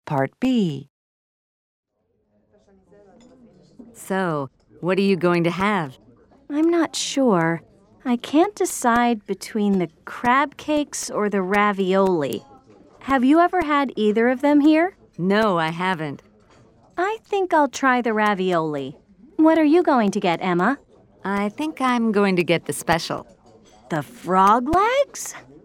Part B. So, what are you going to have? I'm not sure. I can't decide between the crab cakes or the ravioli. Have you ever had either of them here? No, I haven't. I think I'll try the ravioli. What are you going to get, Emma? I think I'm going to get the special. The frog legs?